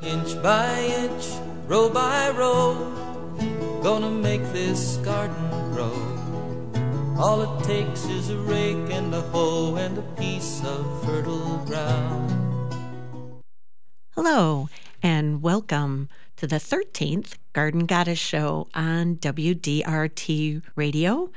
Inch by inch, row by row, gonna make this garden grow. All it takes is a rake and a hoe and a piece of fertile ground. Hello, and welcome to the 13th Garden Goddess Show on WDRT Radio,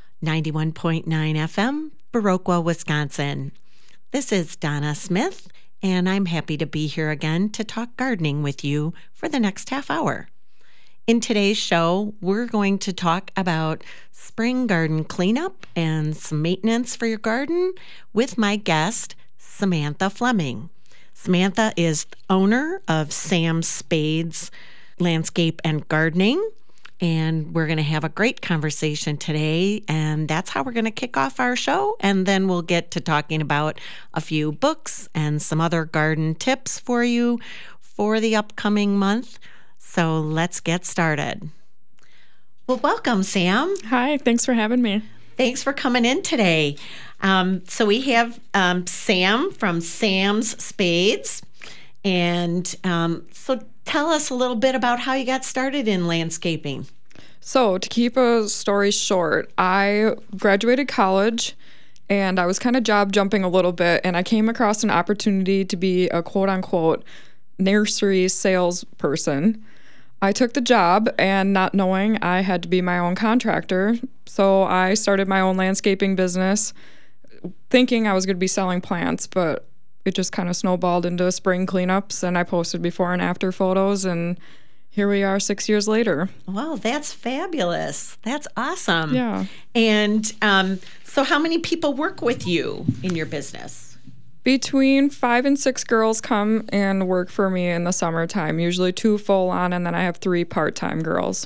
91.9 FM, Viroqua, Wisconsin. This is Donna Smith, and I'm happy to be here again to talk gardening with you for the next half hour. In today's show, we're going to talk about spring garden cleanup and some maintenance for your garden with my guest, Samantha Fleming. Samantha is the owner of Sam Spades Landscape and Gardening, and we're going to have a great conversation today, and that's how we're going to kick off our show, and then we'll get to talking about a few books and some other garden tips for you for the upcoming month. So let's get started. Well, welcome, Sam. Hi, thanks for having me. Thanks for coming in today. So we have Sam from Sam's Spades. And so tell us a little bit about how you got started in landscaping. So to keep a story short, I graduated college and I was kind of job jumping a little bit, and I came across an opportunity to be a quote unquote nursery salesperson. I took the job, and not knowing I had to be my own contractor, so I started my own landscaping business thinking I was going to be selling plants, but it just kind of snowballed into spring cleanups, and I posted before and after photos, and here we are 6 years later. Wow, that's fabulous. That's awesome. Yeah. And so how many people work with you in your business? Between 5 and 6 girls come and work for me in the summertime, usually 2 full-on, and then I have 3 part-time girls.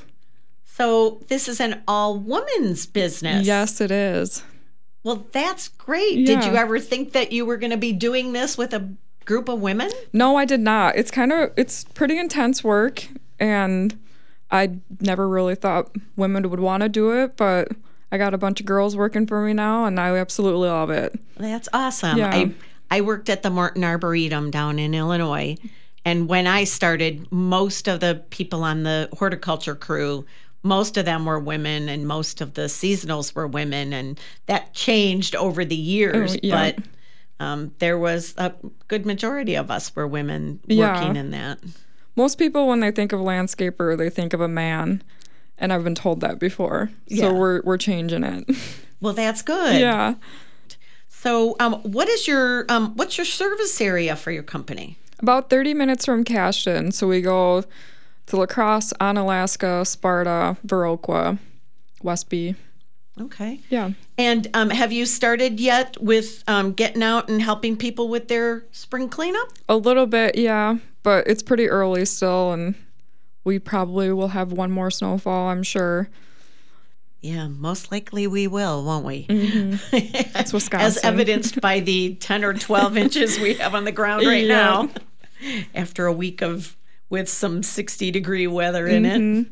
So this is an all-women's business. Yes, it is. Well, that's great. Yeah. Did you ever think that you were going to be doing this with a group of women? No, I did not. It's pretty intense work, and I never really thought women would want to do it, but I got a bunch of girls working for me now, and I absolutely love it. That's awesome. Yeah. I worked at the Morton Arboretum down in Illinois, and when I started, most of the people on the horticulture crew, most of them were women, and most of the seasonals were women, and that changed over the years. Oh, yeah. But there was a good majority of us were women Yeah. working in that. Most people, when they think of landscaper, they think of a man, and I've been told that before. Yeah. So we're changing it. Well, that's good. Yeah. So, what's your service area for your company? About 30 minutes from Cashton. So we go to La Crosse, Onalaska, Sparta, Viroqua, Westby. Okay. Yeah. And have you started yet with getting out and helping people with their spring cleanup? A little bit, yeah. But it's pretty early still, and we probably will have one more snowfall, I'm sure. Yeah, most likely we will, won't we? Mm-hmm. That's Wisconsin. As evidenced by the 10 or 12 inches we have on the ground right now after a week with some 60-degree weather in it.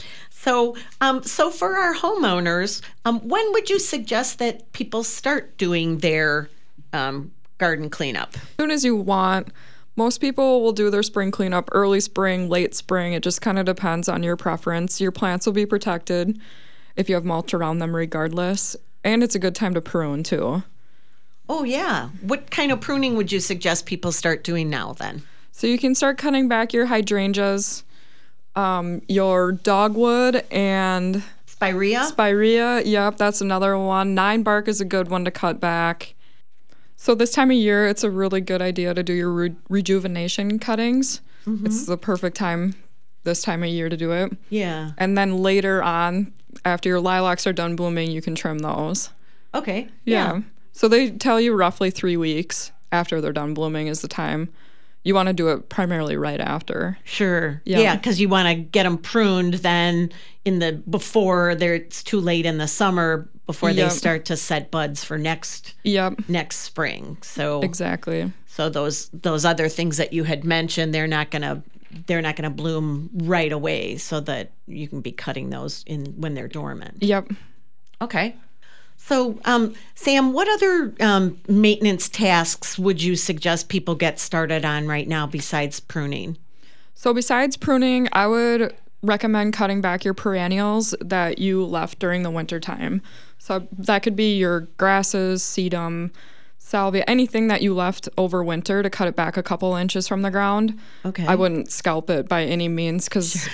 So for our homeowners, when would you suggest that people start doing their garden cleanup? As soon as you want. Most people will do their spring cleanup early spring, late spring. It just kind of depends on your preference. Your plants will be protected if you have mulch around them regardless. And it's a good time to prune too. Oh, yeah. What kind of pruning would you suggest people start doing now then? So you can start cutting back your hydrangeas, your dogwood, and Spirea. Yep, that's another one. 9 bark is a good one to cut back. So this time of year, it's a really good idea to do your rejuvenation cuttings. Mm-hmm. It's the perfect time this time of year to do it. Yeah. And then later on, after your lilacs are done blooming, you can trim those. Okay. Yeah. So they tell you roughly 3 weeks after they're done blooming is the time. You want to do it primarily right after. Sure. Yeah. Yeah, because you want to get them pruned then before it's too late in the summer before they start to set buds for next spring. So exactly. So those other things that you had mentioned, they're not gonna bloom right away, so that you can be cutting those in when they're dormant. Yep. Okay. So, Sam, what other maintenance tasks would you suggest people get started on right now besides pruning? So besides pruning, I would recommend cutting back your perennials that you left during the winter time. So that could be your grasses, sedum, salvia, anything that you left over winter, to cut it back a couple inches from the ground. Okay. I wouldn't scalp it by any means, because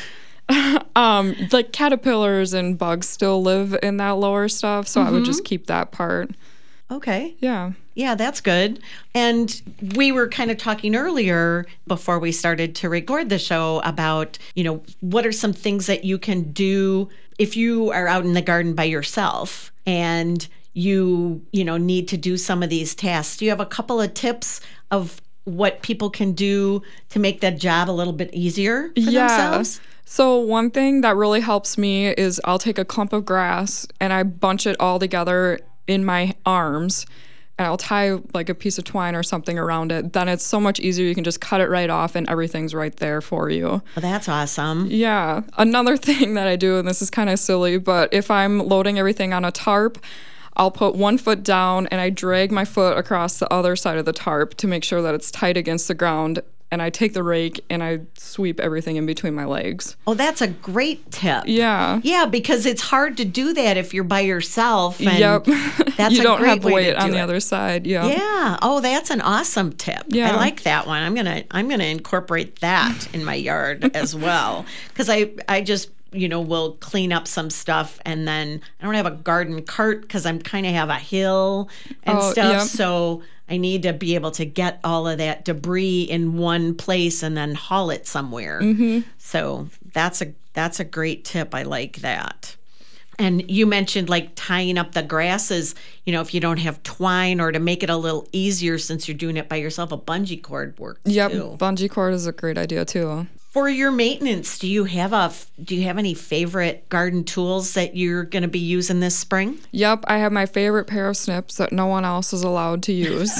like caterpillars and bugs still live in that lower stuff. So I would just keep that part. Okay. Yeah. Yeah, that's good. And we were kind of talking earlier before we started to record the show about, what are some things that you can do if you are out in the garden by yourself and you need to do some of these tasks. Do you have a couple of tips of what people can do to make that job a little bit easier for themselves? So one thing that really helps me is I'll take a clump of grass and I bunch it all together in my arms, and I'll tie like a piece of twine or something around it. Then it's so much easier. You can just cut it right off and everything's right there for you. Well, that's awesome. Yeah. Another thing that I do, and this is kind of silly, but if I'm loading everything on a tarp, I'll put one foot down and I drag my foot across the other side of the tarp to make sure that it's tight against the ground. And I take the rake and I sweep everything in between my legs. Oh, that's a great tip. Yeah. Yeah, because it's hard to do that if you're by yourself. And yep. That's you a don't great have way weight to do on the it. other side. Yeah. Yeah. Oh, that's an awesome tip. Yeah. I like that one. I'm gonna incorporate that in my yard as well, because I just will clean up some stuff, and then I don't have a garden cart because I'm kind of have a hill and stuff. Yep. So I need to be able to get all of that debris in one place and then haul it somewhere. Mm-hmm. So that's a great tip. I like that. And you mentioned like tying up the grasses, if you don't have twine, or to make it a little easier since you're doing it by yourself, a bungee cord works too. Bungee cord is a great idea too. For your maintenance, do you have any favorite garden tools that you're going to be using this spring? Yep, I have my favorite pair of snips that no one else is allowed to use.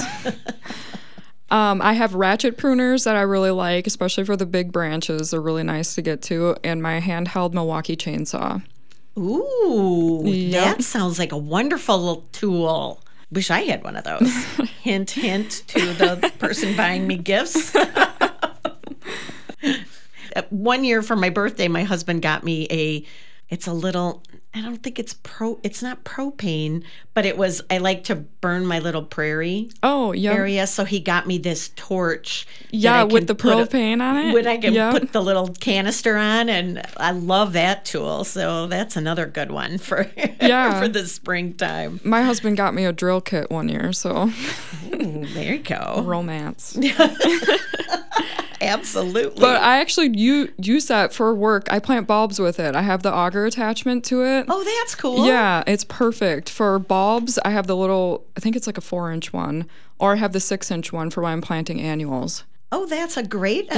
I have ratchet pruners that I really like, especially for the big branches. They're really nice to get to, and my handheld Milwaukee chainsaw. Ooh, Yep. That sounds like a wonderful little tool. Wish I had one of those. Hint, hint to the person buying me gifts. One year for my birthday, my husband got me it's a little, I don't think it's not propane, but I like to burn my little prairie area. So he got me this torch. Yeah, with the propane on it. When I can put the little canister on, and I love that tool. So that's another good one for the springtime. My husband got me a drill kit one year, so. Ooh, there you go. Romance. Absolutely. But I actually use that for work. I plant bulbs with it. I have the auger attachment to it. Oh, that's cool. Yeah, it's perfect. For bulbs, I have the little, I think it's like a 4-inch one, or I have the 6-inch one for when I'm planting annuals. Oh, that's a great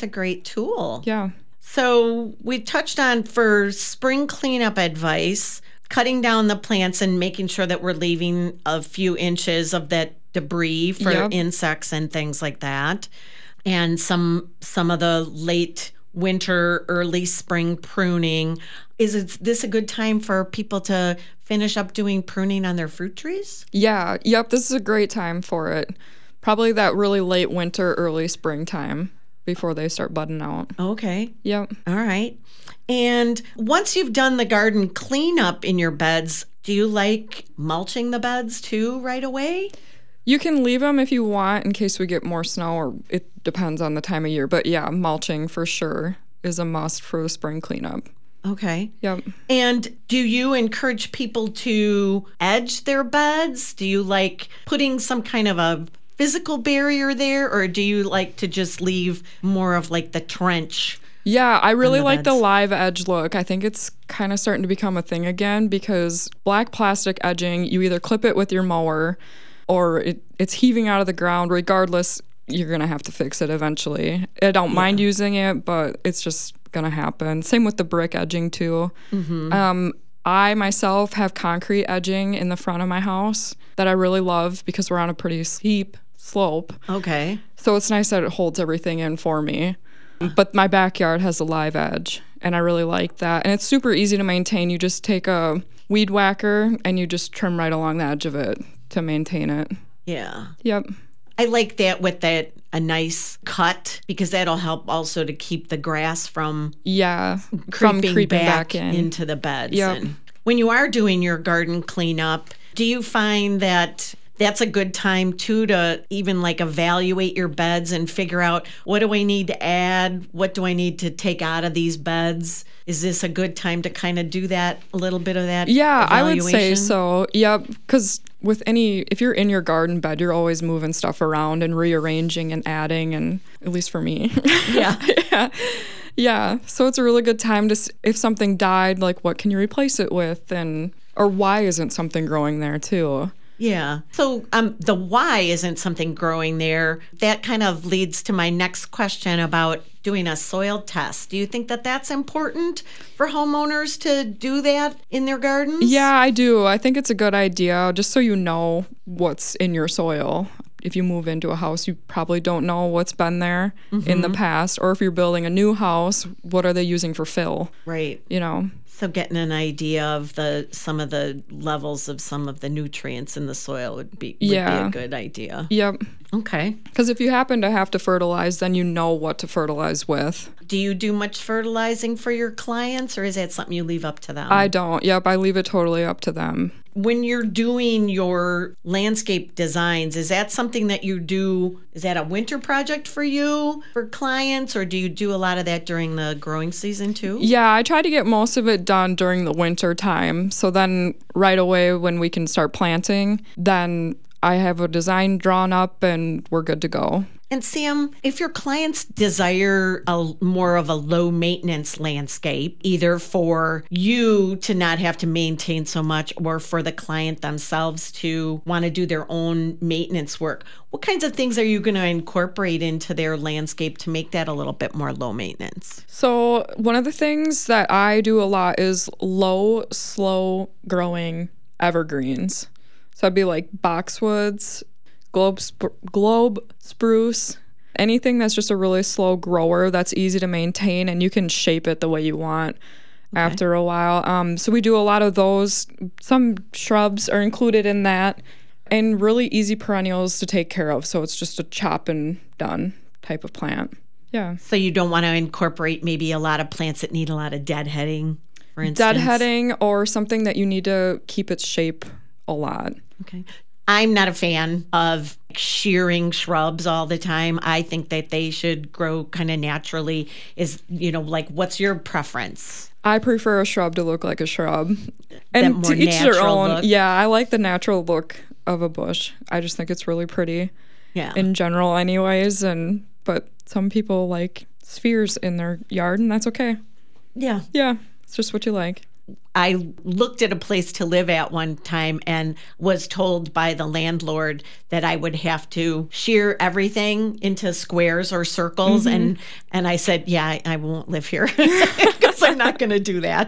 tool. Yeah. So we touched on, for spring cleanup advice, cutting down the plants and making sure that we're leaving a few inches of that debris for insects and things like that. And some of the late winter, early spring pruning. Is this a good time for people to finish up doing pruning on their fruit trees? Yeah. Yep. This is a great time for it. Probably that really late winter, early springtime before they start budding out. Okay. Yep. All right. And once you've done the garden cleanup in your beds, do you like mulching the beds too right away? You can leave them if you want in case we get more snow, or it depends on the time of year. But yeah, mulching for sure is a must for the spring cleanup. Okay. Yep. And do you encourage people to edge their beds? Do you like putting some kind of a physical barrier there, or do you like to just leave more of like the trench? Yeah, I really like the beds? live edge look. I think it's kind of starting to become a thing again, because black plastic edging, you either clip it with your mower or it's heaving out of the ground. Regardless, you're going to have to fix it eventually. I don't mind using it, but it's just going to happen. Same with the brick edging too. Mm-hmm. I myself have concrete edging in the front of my house that I really love because we're on a pretty steep slope. Okay. So it's nice that it holds everything in for me. But my backyard has a live edge, and I really like that. And it's super easy to maintain. You just take a weed whacker and you just trim right along the edge of it to maintain it. Yeah. Yep. I like that with that a nice cut, because that'll help also to keep the grass from creeping back in. into the beds. Yep. And when you are doing your garden cleanup, do you find that that's a good time too to even like evaluate your beds and figure out, what do I need to add? What do I need to take out of these beds? Is this a good time to kind of do that, a little bit of that evaluation? I would say so. Yep. Because if you're in your garden bed, you're always moving stuff around and rearranging and adding, and at least for me. Yeah. Yeah. So it's a really good time to, if something died, like what can you replace it with? Or why isn't something growing there too? Yeah. So the why isn't something growing there. That kind of leads to my next question about doing a soil test. Do you think that that's important for homeowners to do that in their gardens? Yeah, I do. I think it's a good idea, just so you know what's in your soil. If you move into a house, you probably don't know what's been there in the past. Or if you're building a new house, what are they using for fill? Right. So getting an idea of some of the levels of some of the nutrients in the soil would be a good idea. Yep. Okay. Because if you happen to have to fertilize, then you know what to fertilize with. Do you do much fertilizing for your clients, or is that something you leave up to them? I don't. Yep, I leave it totally up to them. When you're doing your landscape designs, is that something that you do? Is that a winter project for you, for clients, or do you do a lot of that during the growing season too? Yeah, I try to get most of it done during the winter time. So then right away when we can start planting, then I have a design drawn up and we're good to go. And Sam, if your clients desire more of a low maintenance landscape, either for you to not have to maintain so much or for the client themselves to want to do their own maintenance work, what kinds of things are you going to incorporate into their landscape to make that a little bit more low maintenance? So one of the things that I do a lot is low, slow growing evergreens. So I'd be like boxwoods, globe spruce, anything that's just a really slow grower that's easy to maintain and you can shape it the way you want after a while. So we do a lot of those. Some shrubs are included in that, and really easy perennials to take care of. So it's just a chop and done type of plant. Yeah. So you don't want to incorporate maybe a lot of plants that need a lot of deadheading, for instance? Deadheading, or something that you need to keep its shape a lot. Okay. I'm not a fan of shearing shrubs all the time. I think that they should grow kind of naturally. What's your preference? I prefer a shrub to look like a shrub. And to each their own. Look. Yeah, I like the natural look of a bush. I just think it's really pretty. Yeah. In general anyways, but some people like spheres in their yard, and that's okay. Yeah. Yeah, it's just what you like. I looked at a place to live at one time and was told by the landlord that I would have to shear everything into squares or circles. And I said, I won't live here because I'm not going to do that.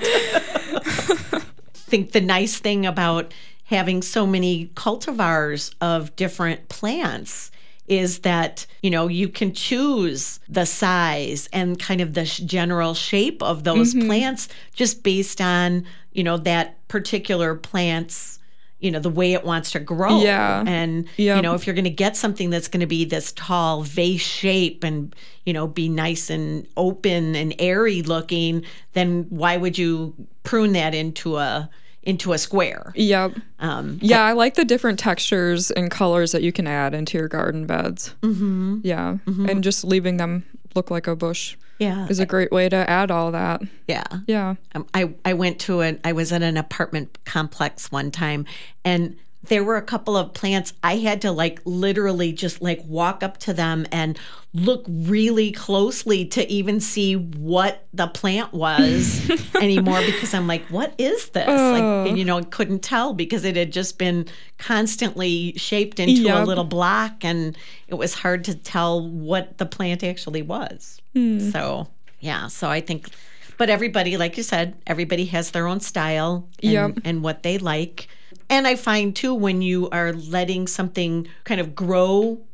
I think the nice thing about having so many cultivars of different plants is that, you can choose the size and kind of the general shape of those plants just based on, that particular plant's, the way it wants to grow. Yeah. And, if you're going to get something that's going to be this tall vase shape and, be nice and open and airy looking, then why would you prune that into a square? Yep. I like the different textures and colors that you can add into your garden beds. Mm-hmm. Yeah. Mm-hmm. And just leaving them look like a bush is a great way to add all that. Yeah. Yeah. I was at an apartment complex one time, and there were a couple of plants. I had to literally just walk up to them and look really closely to even see what the plant was anymore, because I'm like, what is this? I couldn't tell because it had just been constantly shaped into a little block, and it was hard to tell what the plant actually was. So I think, but everybody, like you said, everybody has their own style and what they like. And I find, too, when you are letting something kind of grow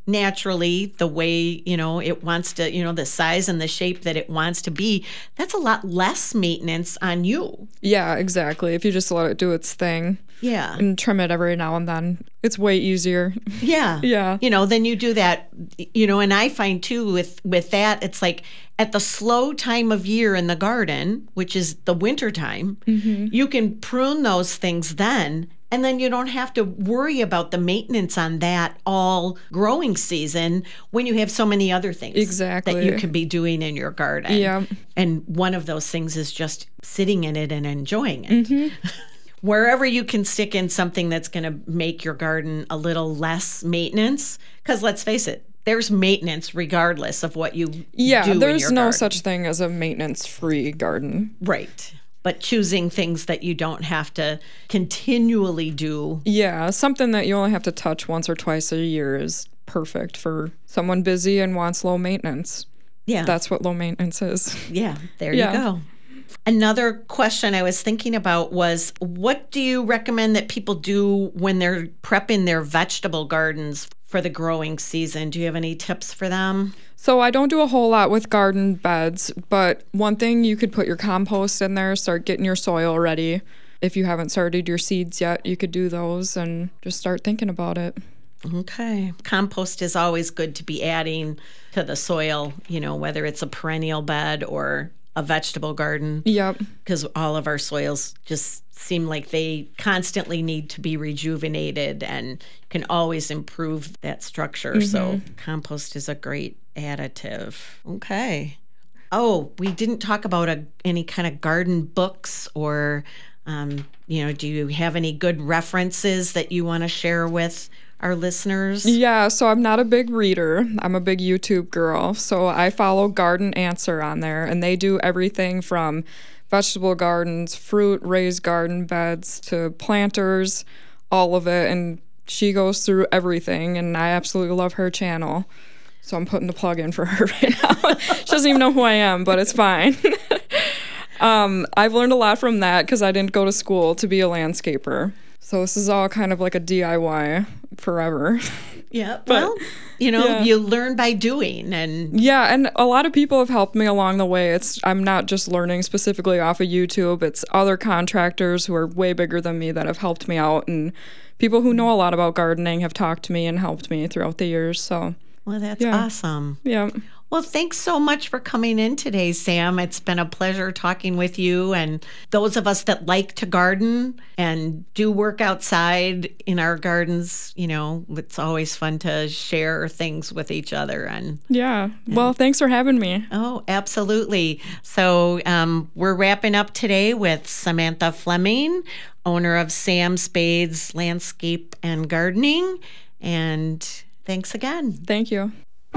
naturally the way, it wants to, the size and the shape that it wants to be, that's a lot less maintenance on you. Yeah, exactly. If you just let it do its thing. Yeah. And trim it every now and then, it's way easier. Yeah. Yeah. Then you do that, and I find too with that, it's like at the slow time of year in the garden, which is the winter time, you can prune those things then. And then you don't have to worry about the maintenance on that all growing season when you have so many other things exactly that you can be doing in your garden. Yeah. And one of those things is just sitting in it and enjoying it. Wherever you can stick in something that's going to make your garden a little less maintenance, because let's face it, there's maintenance regardless of what you do in your garden. Yeah, there's no such thing as a maintenance-free garden. Right. But choosing things that you don't have to continually do. Yeah, something that you only have to touch once or twice a year is perfect for someone busy and wants low maintenance. Yeah. That's what low maintenance is. Yeah, there you go. Another question I was thinking about was, what do you recommend that people do when they're prepping their vegetable gardens for the growing season? Do you have any tips for them? So I don't do a whole lot with garden beds, but one thing, you could put your compost in there, start getting your soil ready. If you haven't started your seeds yet, you could do those and just start thinking about it. Okay. Compost is always good to be adding to the soil, whether it's a perennial bed or a vegetable garden. Yep. Because all of our soils just seem like they constantly need to be rejuvenated and can always improve that structure. So compost is a great additive. Okay. Oh, we didn't talk about any kind of garden books or, do you have any good references that you want to share with our listeners? Yeah, so I'm not a big reader. I'm a big YouTube girl. So I follow Garden Answer on there, and they do everything from vegetable gardens, fruit, raised garden beds, to planters, all of it. And she goes through everything, and I absolutely love her channel. So I'm putting the plug in for her right now. She doesn't even know who I am, but it's fine. I've learned a lot from that because I didn't go to school to be a landscaper. So this is all kind of like a DIY forever. Yeah. Well, you learn by doing. And a lot of people have helped me along the way. I'm not just learning specifically off of YouTube. It's other contractors who are way bigger than me that have helped me out. And people who know a lot about gardening have talked to me and helped me throughout the years. So, well, that's awesome. Yeah. Well, thanks so much for coming in today, Sam. It's been a pleasure talking with you. And those of us that like to garden and do work outside in our gardens, it's always fun to share things with each other. And well, thanks for having me. Oh, absolutely. So we're wrapping up today with Samantha Fleming, owner of Sam Spades Landscape and Gardening. And thanks again. Thank you.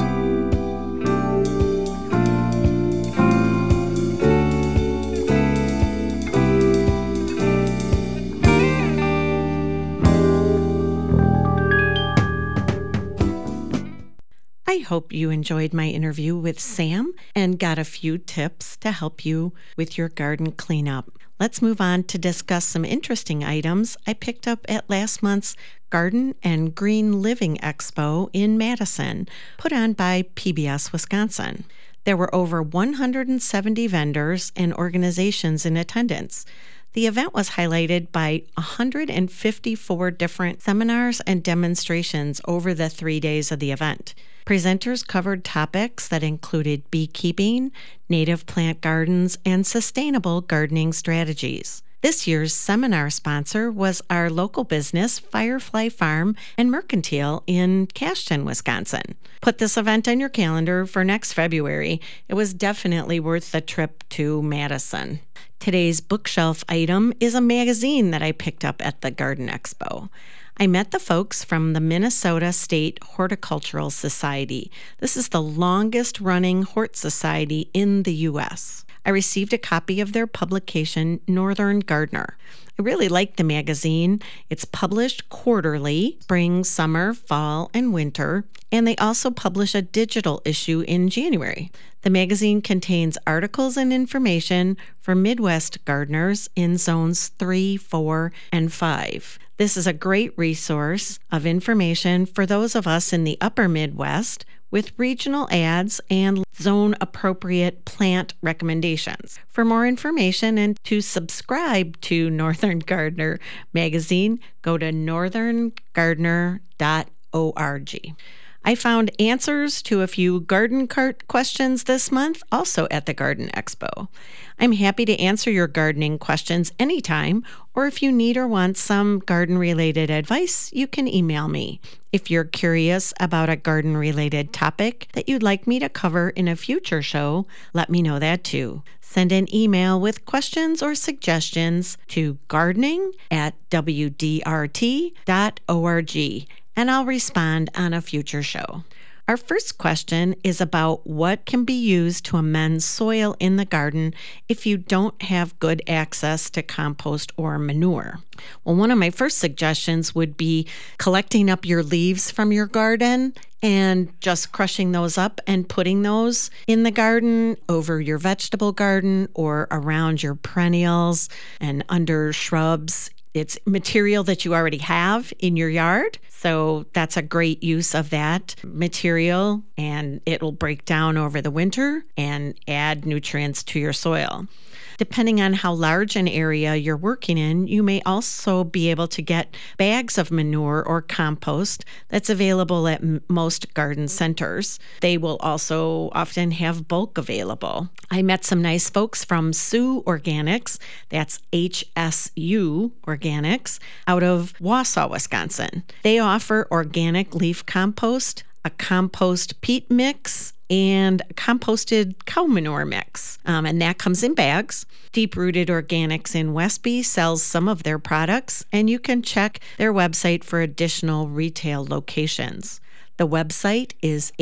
I hope you enjoyed my interview with Sam and got a few tips to help you with your garden cleanup. Let's move on to discuss some interesting items I picked up at last month's Garden and Green Living Expo in Madison, put on by PBS Wisconsin. There were over 170 vendors and organizations in attendance. The event was highlighted by 154 different seminars and demonstrations over the 3 days of the event. Presenters covered topics that included beekeeping, native plant gardens, and sustainable gardening strategies. This year's seminar sponsor was our local business, Firefly Farm and Mercantile in Cashton, Wisconsin. Put this event on your calendar for next February. It was definitely worth the trip to Madison. Today's bookshelf item is a magazine that I picked up at the Garden Expo. I met the folks from the Minnesota State Horticultural Society. This is the longest-running hort society in the U.S. I received a copy of their publication, Northern Gardener. I really like the magazine. It's published quarterly, spring, summer, fall, and winter, and they also publish a digital issue in January. The magazine contains articles and information for Midwest gardeners in zones 3, 4, and 5. This is a great resource of information for those of us in the upper Midwest with regional ads and zone-appropriate plant recommendations. For more information and to subscribe to Northern Gardener magazine, go to northerngardener.org. I found answers to a few garden cart questions this month, also at the Garden Expo. I'm happy to answer your gardening questions anytime, or if you need or want some garden-related advice, you can email me. If you're curious about a garden-related topic that you'd like me to cover in a future show, let me know that too. Send an email with questions or suggestions to gardening@wdrt.org. and I'll respond on a future show. Our first question is about what can be used to amend soil in the garden if you don't have good access to compost or manure. Well, one of my first suggestions would be collecting up your leaves from your garden and just crushing those up and putting those in the garden, over your vegetable garden, or around your perennials and under shrubs. It's material that you already have in your yard, so that's a great use of that material, and it'll break down over the winter and add nutrients to your soil. Depending on how large an area you're working in, you may also be able to get bags of manure or compost that's available at most garden centers. They will also often have bulk available. I met some nice folks from Sioux Organics, that's HSU Organics, out of Wausau, Wisconsin. They offer organic leaf compost, a compost peat mix, and composted cow manure mix. And that comes in bags. Deep Rooted Organics in Westby sells some of their products, and you can check their website for additional retail locations. The website is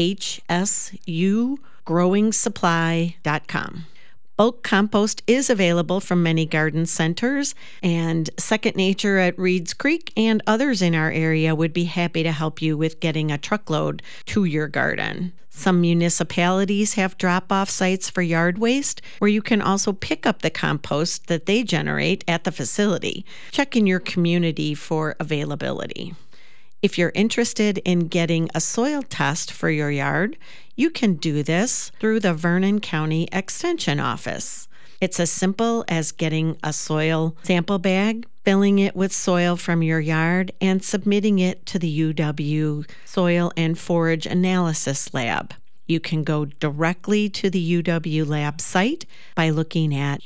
hsugrowingsupply.com. Bulk compost is available from many garden centers, and Second Nature at Reeds Creek and others in our area would be happy to help you with getting a truckload to your garden. Some municipalities have drop-off sites for yard waste where you can also pick up the compost that they generate at the facility. Check in your community for availability. If you're interested in getting a soil test for your yard, you can do this through the Vernon County Extension Office. It's as simple as getting a soil sample bag, filling it with soil from your yard, and submitting it to the UW Soil and Forage Analysis Lab. You can go directly to the UW Lab site by looking at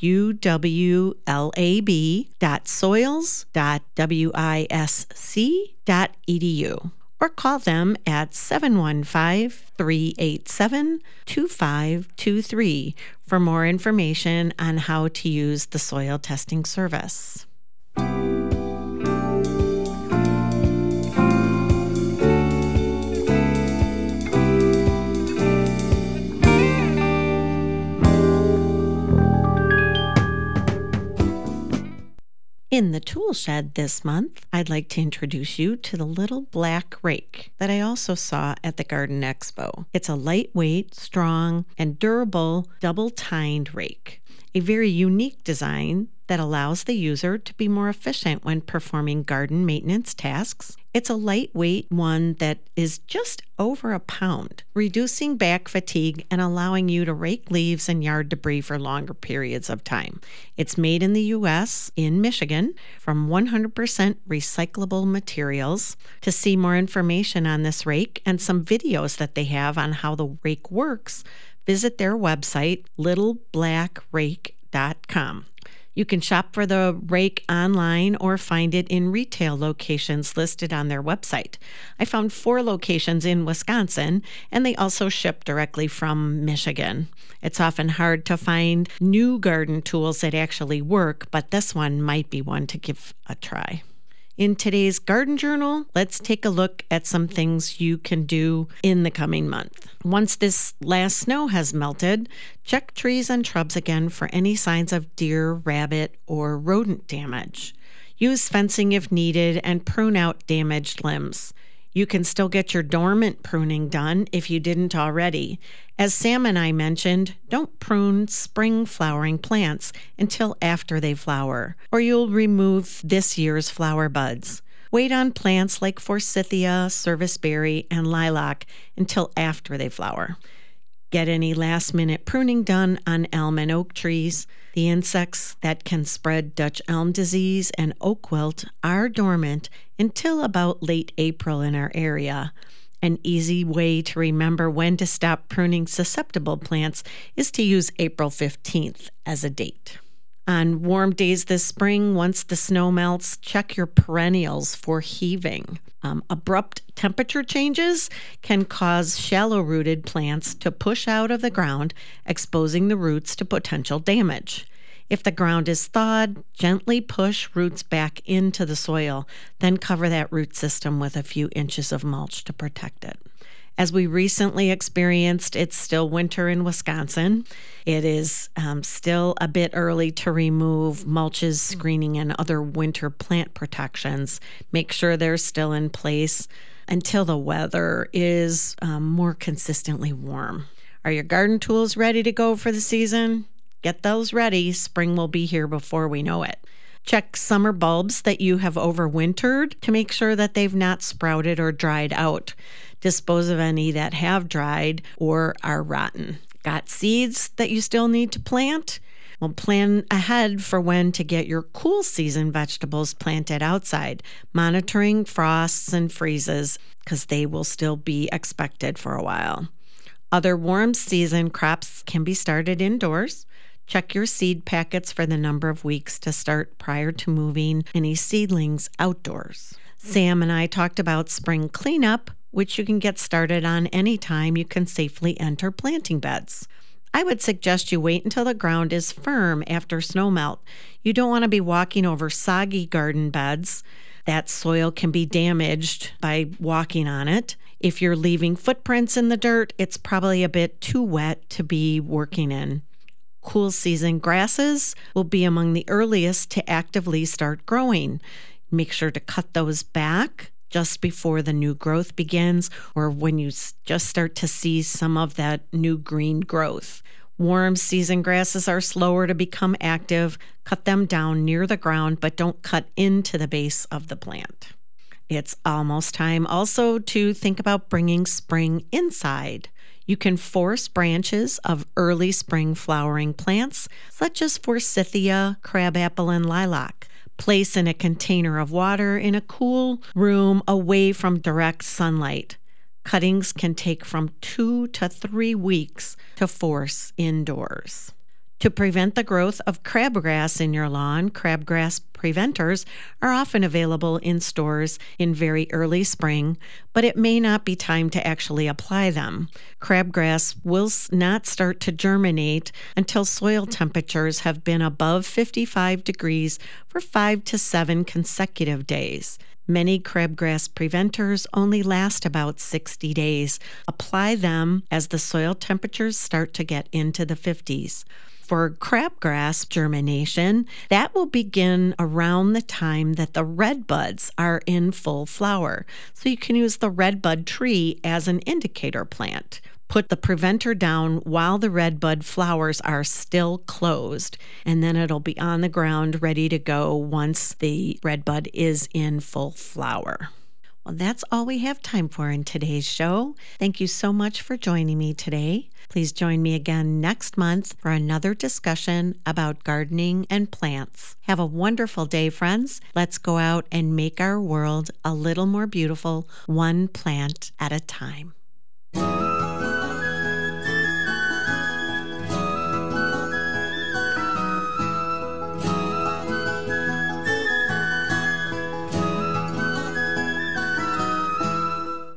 uwlab.soils.wisc.edu or call them at 715-387-2523 for more information on how to use the soil testing service. In the tool shed this month, I'd like to introduce you to the little black rake that I also saw at the Garden Expo. It's a lightweight, strong, and durable double-tined rake, a very unique design that allows the user to be more efficient when performing garden maintenance tasks. It's a lightweight one that is just over a pound, reducing back fatigue and allowing you to rake leaves and yard debris for longer periods of time. It's made in the U.S., in Michigan, from 100% recyclable materials. To see more information on this rake and some videos that they have on how the rake works, visit their website, littleblackrake.com. You can shop for the rake online or find it in retail locations listed on their website. I found 4 locations in Wisconsin, and they also ship directly from Michigan. It's often hard to find new garden tools that actually work, but this one might be one to give a try. In today's Garden Journal, let's take a look at some things you can do in the coming month. Once this last snow has melted, check trees and shrubs again for any signs of deer, rabbit, or rodent damage. Use fencing if needed and prune out damaged limbs. You can still get your dormant pruning done if you didn't already. As Sam and I mentioned, don't prune spring flowering plants until after they flower, or you'll remove this year's flower buds. Wait on plants like forsythia, serviceberry, and lilac until after they flower. Get any last-minute pruning done on elm and oak trees. The insects that can spread Dutch elm disease and oak wilt are dormant until about late April in our area. An easy way to remember when to stop pruning susceptible plants is to use April 15th as a date. On warm days this spring, once the snow melts, check your perennials for heaving. Abrupt temperature changes can cause shallow-rooted plants to push out of the ground, exposing the roots to potential damage. If the ground is thawed, gently push roots back into the soil, then cover that root system with a few inches of mulch to protect it. As we recently experienced, it's still winter in Wisconsin. It is still a bit early to remove mulches, screening, and other winter plant protections. Make sure they're still in place until the weather is more consistently warm. Are your garden tools ready to go for the season? Get those ready. Spring will be here before we know it. Check summer bulbs that you have overwintered to make sure that they've not sprouted or dried out. Dispose of any that have dried or are rotten. Got seeds that you still need to plant? Well, plan ahead for when to get your cool season vegetables planted outside, monitoring frosts and freezes because they will still be expected for a while. Other warm season crops can be started indoors. Check your seed packets for the number of weeks to start prior to moving any seedlings outdoors. Sam and I talked about spring cleanup, which you can get started on anytime you can safely enter planting beds. I would suggest you wait until the ground is firm after snowmelt. You don't want to be walking over soggy garden beds. That soil can be damaged by walking on it. If you're leaving footprints in the dirt, it's probably a bit too wet to be working in. Cool season grasses will be among the earliest to actively start growing. Make sure to cut those back just before the new growth begins or when you just start to see some of that new green growth. Warm season grasses are slower to become active. Cut them down near the ground, but don't cut into the base of the plant. It's almost time also to think about bringing spring inside. You can force branches of early spring flowering plants, such as forsythia, crabapple, and lilac. Place in a container of water in a cool room away from direct sunlight. Cuttings can take from 2 to 3 weeks to force indoors. To prevent the growth of crabgrass in your lawn, crabgrass preventers are often available in stores in very early spring, but it may not be time to actually apply them. Crabgrass will not start to germinate until soil temperatures have been above 55 degrees for 5 to 7 consecutive days. Many crabgrass preventers only last about 60 days. Apply them as the soil temperatures start to get into the 50s. For crabgrass germination, that will begin around the time that the red buds are in full flower. So you can use the red bud tree as an indicator plant. Put the preventer down while the red bud flowers are still closed, and then it'll be on the ground ready to go once the red bud is in full flower. Well, that's all we have time for in today's show. Thank you so much for joining me today. Please join me again next month for another discussion about gardening and plants. Have a wonderful day, friends. Let's go out and make our world a little more beautiful, one plant at a time.